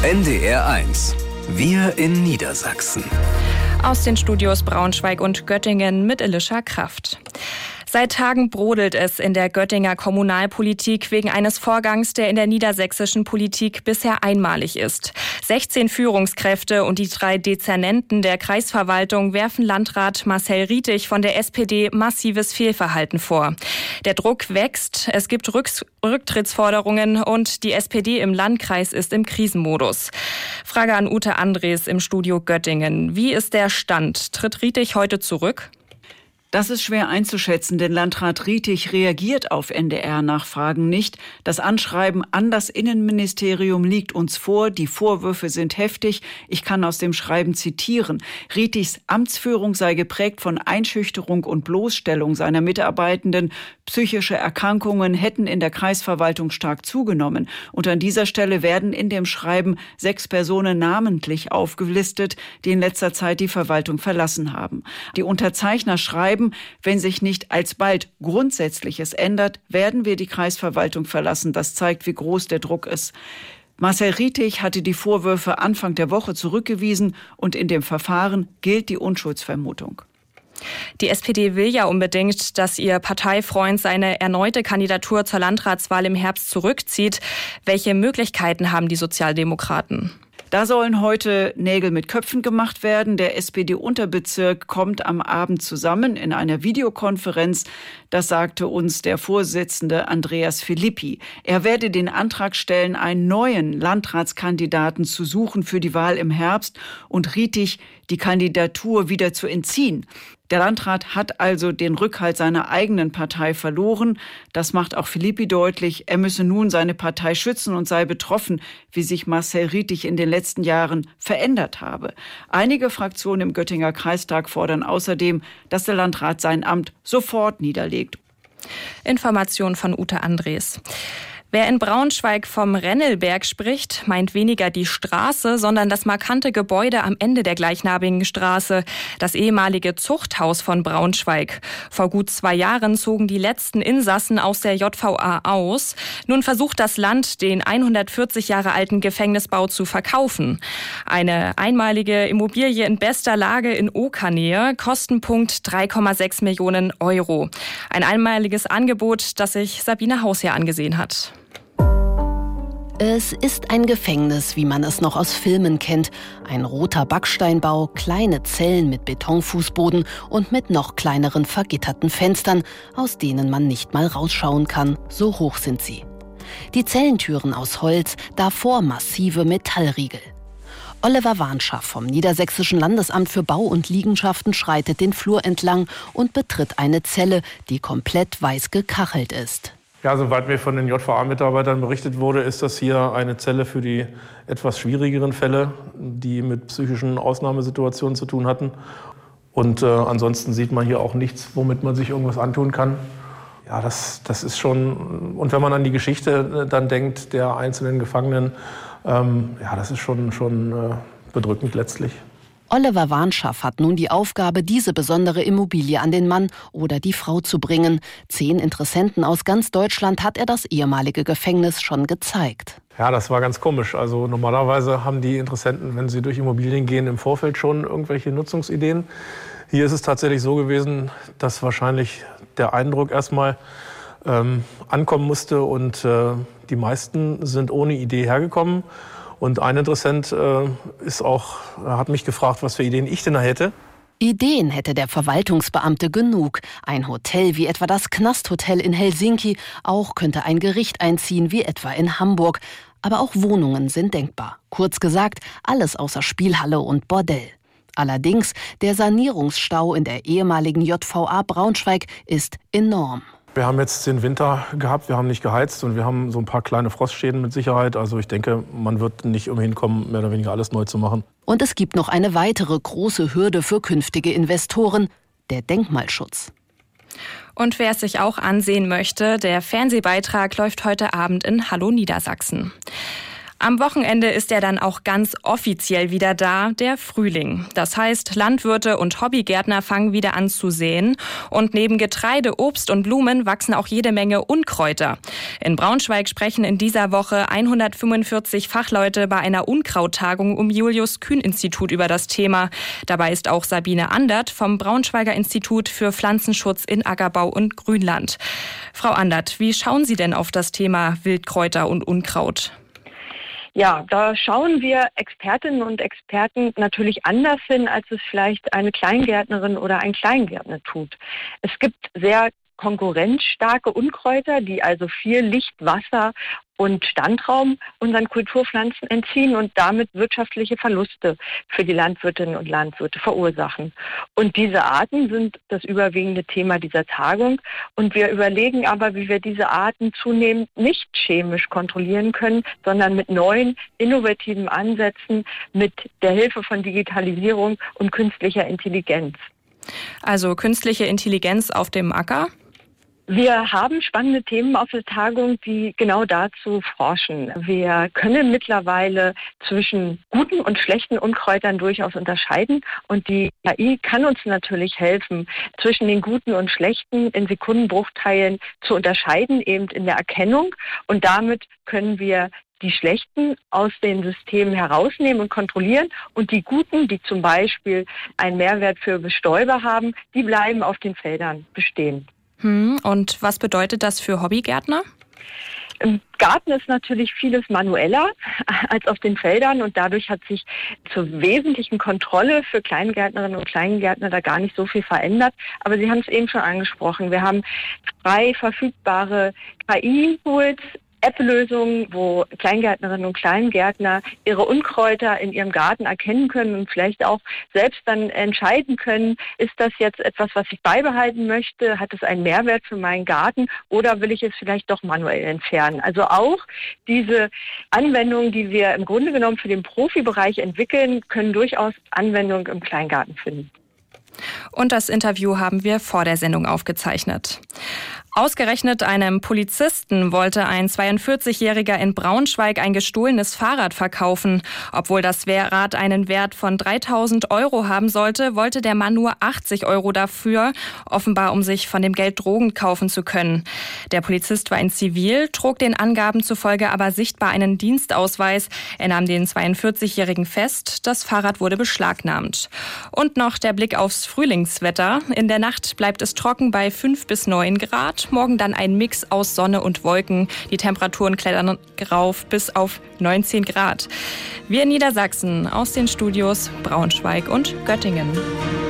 NDR1. Wir in Niedersachsen. Aus den Studios Braunschweig und Göttingen mit Elisha Kraft. Seit Tagen brodelt es in der Göttinger Kommunalpolitik wegen eines Vorgangs, der in der niedersächsischen Politik bisher einmalig ist. 16 Führungskräfte und die 3 Dezernenten der Kreisverwaltung werfen Landrat Marcel Rietig von der SPD massives Fehlverhalten vor. Der Druck wächst, es gibt Rücktrittsforderungen und die SPD im Landkreis ist im Krisenmodus. Frage an Ute Andres im Studio Göttingen. Wie ist der Stand? Tritt Rietig heute zurück? Das ist schwer einzuschätzen, denn Landrat Rietig reagiert auf NDR-Nachfragen nicht. Das Anschreiben an das Innenministerium liegt uns vor. Die Vorwürfe sind heftig. Ich kann aus dem Schreiben zitieren. Rietigs Amtsführung sei geprägt von Einschüchterung und Bloßstellung seiner Mitarbeitenden. Psychische Erkrankungen hätten in der Kreisverwaltung stark zugenommen. Und an dieser Stelle werden in dem Schreiben 6 Personen namentlich aufgelistet, die in letzter Zeit die Verwaltung verlassen haben. Die Unterzeichner schreiben, wenn sich nicht alsbald Grundsätzliches ändert, werden wir die Kreisverwaltung verlassen. Das zeigt, wie groß der Druck ist. Marcel Rietig hatte die Vorwürfe Anfang der Woche zurückgewiesen und in dem Verfahren gilt die Unschuldsvermutung. Die SPD will ja unbedingt, dass ihr Parteifreund seine erneute Kandidatur zur Landratswahl im Herbst zurückzieht. Welche Möglichkeiten haben die Sozialdemokraten? Da sollen heute Nägel mit Köpfen gemacht werden. Der SPD-Unterbezirk kommt am Abend zusammen in einer Videokonferenz. Das sagte uns der Vorsitzende Andreas Philippi. Er werde den Antrag stellen, einen neuen Landratskandidaten zu suchen für die Wahl im Herbst und Rietig die Kandidatur wieder zu entziehen. Der Landrat hat also den Rückhalt seiner eigenen Partei verloren. Das macht auch Philippi deutlich. Er müsse nun seine Partei schützen und sei betroffen, wie sich Marcel Rietig in den letzten Jahren verändert habe. Einige Fraktionen im Göttinger Kreistag fordern außerdem, dass der Landrat sein Amt sofort niederlegt. Information von Ute Andres. Wer in Braunschweig vom Rennelberg spricht, meint weniger die Straße, sondern das markante Gebäude am Ende der gleichnamigen Straße, das ehemalige Zuchthaus von Braunschweig. Vor gut 2 Jahren zogen die letzten Insassen aus der JVA aus. Nun versucht das Land, den 140 Jahre alten Gefängnisbau zu verkaufen. Eine einmalige Immobilie in bester Lage in Okernähe, Kostenpunkt 3,6 Millionen Euro. Ein einmaliges Angebot, das sich Sabine Hausherr angesehen hat. Es ist ein Gefängnis, wie man es noch aus Filmen kennt. Ein roter Backsteinbau, kleine Zellen mit Betonfußboden und mit noch kleineren vergitterten Fenstern, aus denen man nicht mal rausschauen kann, so hoch sind sie. Die Zellentüren aus Holz, davor massive Metallriegel. Oliver Warnschaff vom Niedersächsischen Landesamt für Bau und Liegenschaften schreitet den Flur entlang und betritt eine Zelle, die komplett weiß gekachelt ist. Ja, soweit mir von den JVA-Mitarbeitern berichtet wurde, ist das hier eine Zelle für die etwas schwierigeren Fälle, die mit psychischen Ausnahmesituationen zu tun hatten. Und ansonsten sieht man hier auch nichts, womit man sich irgendwas antun kann. Ja, das ist schon, und wenn man an die Geschichte dann denkt, der einzelnen Gefangenen, ja, das ist schon bedrückend letztlich. Oliver Warnschaff hat nun die Aufgabe, diese besondere Immobilie an den Mann oder die Frau zu bringen. 10 Interessenten aus ganz Deutschland hat er das ehemalige Gefängnis schon gezeigt. Ja, das war ganz komisch. Also normalerweise haben die Interessenten, wenn sie durch Immobilien gehen, im Vorfeld schon irgendwelche Nutzungsideen. Hier ist es tatsächlich so gewesen, dass wahrscheinlich der Eindruck erstmal ankommen musste und die meisten sind ohne Idee hergekommen. Und ein Interessent hat mich gefragt, was für Ideen ich denn da hätte. Ideen hätte der Verwaltungsbeamte genug. Ein Hotel wie etwa das Knasthotel in Helsinki, auch könnte ein Gericht einziehen wie etwa in Hamburg. Aber auch Wohnungen sind denkbar. Kurz gesagt, alles außer Spielhalle und Bordell. Allerdings, der Sanierungsstau in der ehemaligen JVA Braunschweig ist enorm. Wir haben jetzt den Winter gehabt, wir haben nicht geheizt und wir haben so ein paar kleine Frostschäden mit Sicherheit. Also ich denke, man wird nicht umhin kommen, mehr oder weniger alles neu zu machen. Und es gibt noch eine weitere große Hürde für künftige Investoren, der Denkmalschutz. Und wer es sich auch ansehen möchte, der Fernsehbeitrag läuft heute Abend in Hallo Niedersachsen. Am Wochenende ist er dann auch ganz offiziell wieder da, der Frühling. Das heißt, Landwirte und Hobbygärtner fangen wieder an zu säen. Und neben Getreide, Obst und Blumen wachsen auch jede Menge Unkräuter. In Braunschweig sprechen in dieser Woche 145 Fachleute bei einer Unkrauttagung im Julius-Kühn-Institut über das Thema. Dabei ist auch Sabine Andert vom Braunschweiger Institut für Pflanzenschutz in Ackerbau und Grünland. Frau Andert, wie schauen Sie denn auf das Thema Wildkräuter und Unkraut? Ja, da schauen wir Expertinnen und Experten natürlich anders hin, als es vielleicht eine Kleingärtnerin oder ein Kleingärtner tut. Es gibt sehr konkurrenzstarke Unkräuter, die also viel Licht, Wasser und Standraum unseren Kulturpflanzen entziehen und damit wirtschaftliche Verluste für die Landwirtinnen und Landwirte verursachen. Und diese Arten sind das überwiegende Thema dieser Tagung. Und wir überlegen aber, wie wir diese Arten zunehmend nicht chemisch kontrollieren können, sondern mit neuen, innovativen Ansätzen, mit der Hilfe von Digitalisierung und künstlicher Intelligenz. Also künstliche Intelligenz auf dem Acker? Wir haben spannende Themen auf der Tagung, die genau dazu forschen. Wir können mittlerweile zwischen guten und schlechten Unkräutern durchaus unterscheiden. Und die KI kann uns natürlich helfen, zwischen den guten und schlechten in Sekundenbruchteilen zu unterscheiden, eben in der Erkennung. Und damit können wir die Schlechten aus den Systemen herausnehmen und kontrollieren. Und die Guten, die zum Beispiel einen Mehrwert für Bestäuber haben, die bleiben auf den Feldern bestehen. Und was bedeutet das für Hobbygärtner? Im Garten ist natürlich vieles manueller als auf den Feldern und dadurch hat sich zur wesentlichen Kontrolle für Kleingärtnerinnen und Kleingärtner da gar nicht so viel verändert. Aber Sie haben es eben schon angesprochen. Wir haben frei verfügbare KI-Tools, App-Lösungen, wo Kleingärtnerinnen und Kleingärtner ihre Unkräuter in ihrem Garten erkennen können und vielleicht auch selbst dann entscheiden können, ist das jetzt etwas, was ich beibehalten möchte, hat es einen Mehrwert für meinen Garten oder will ich es vielleicht doch manuell entfernen. Also auch diese Anwendungen, die wir im Grunde genommen für den Profibereich entwickeln, können durchaus Anwendung im Kleingarten finden. Und das Interview haben wir vor der Sendung aufgezeichnet. Ausgerechnet einem Polizisten wollte ein 42-Jähriger in Braunschweig ein gestohlenes Fahrrad verkaufen. Obwohl das Rad einen Wert von 3.000 € haben sollte, wollte der Mann nur 80 € dafür, offenbar um sich von dem Geld Drogen kaufen zu können. Der Polizist war in Zivil, trug den Angaben zufolge aber sichtbar einen Dienstausweis. Er nahm den 42-Jährigen fest, das Fahrrad wurde beschlagnahmt. Und noch der Blick aufs Frühlingswetter. In der Nacht bleibt es trocken bei 5 bis 9 Grad. Morgen dann ein Mix aus Sonne und Wolken. Die Temperaturen klettern rauf bis auf 19 Grad. Wir in Niedersachsen aus den Studios Braunschweig und Göttingen.